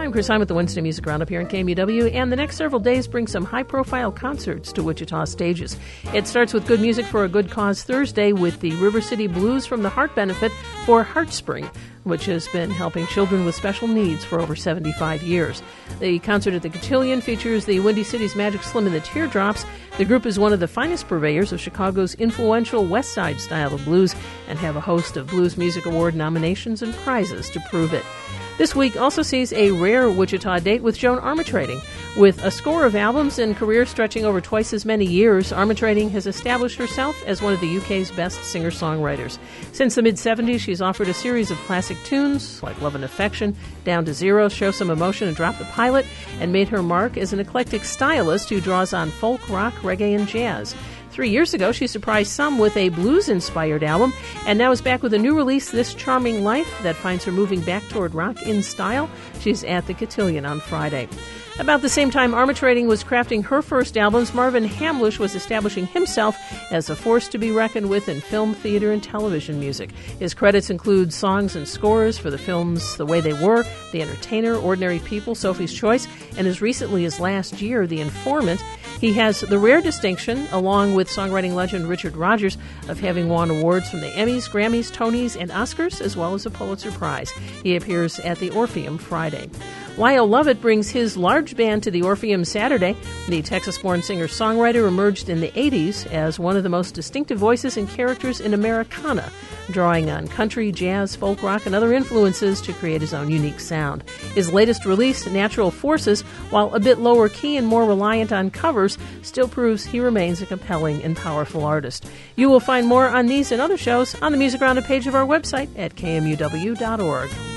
I'm Chris Heim with the Wednesday Music Roundup here in KMUW, and the next several days bring some high-profile concerts to Wichita stages. It starts with Good Music for a Good Cause Thursday with the River City Blues from the Heart Benefit for Heartspring, which has been helping children with special needs for over 75 years. The concert at the Cotillion features the Windy City's Magic Slim and the Teardrops. The group is one of the finest purveyors of Chicago's influential West Side style of blues and have a host of Blues Music Award nominations and prizes to prove it. This week also sees a rare Wichita date with Joan Armatrading. With a score of albums and career stretching over twice as many years, Armatrading has established herself as one of the UK's best singer-songwriters. Since the mid-'70s, she's offered a series of classic tunes like Love and Affection, Down to Zero, Show Some Emotion, and Drop the Pilot, and made her mark as an eclectic stylist who draws on folk, rock, reggae, and jazz. 3 years ago, she surprised some with a blues-inspired album, and now is back with a new release, This Charming Life, that finds her moving back toward rock in style. She's at the Cotillion on Friday. About the same time Armatrading was crafting her first albums, Marvin Hamlisch was establishing himself as a force to be reckoned with in film, theater, and television music. His credits include songs and scores for the films The Way They Were, The Entertainer, Ordinary People, Sophie's Choice, and as recently as last year, The Informant. He has the rare distinction, along with songwriting legend Richard Rodgers, of having won awards from the Emmys, Grammys, Tonys, and Oscars, as well as a Pulitzer Prize. He appears at the Orpheum Friday. Lyle Lovett brings his large band to the Orpheum Saturday. The Texas-born singer-songwriter emerged in the 80s as one of the most distinctive voices and characters in Americana, drawing on country, jazz, folk rock, and other influences to create his own unique sound. His latest release, Natural Forces, while a bit lower key and more reliant on covers, still proves he remains a compelling and powerful artist. You will find more on these and other shows on the Music Roundup page of our website at kmuw.org.